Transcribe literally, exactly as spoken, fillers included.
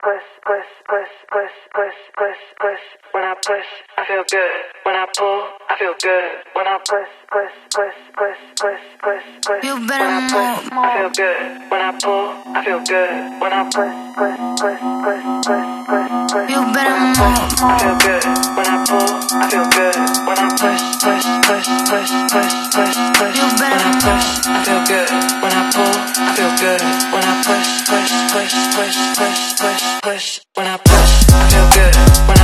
push, push, push, push, push, push, push. When I push, I feel good. When I pull, I feel good. When I push, push, push, push, push, push, push. You When better I push, move, I feel good. When I pull, I feel good. When I push, push, push, push, push, push, push. You better When I push, move, I feel good. When I pull, I feel good. When I push, push, push, push, push, push, push. You better When I push, I feel good. When I pull, I feel good. When I push, push, push, push, push, push, push. When I push, I feel good. When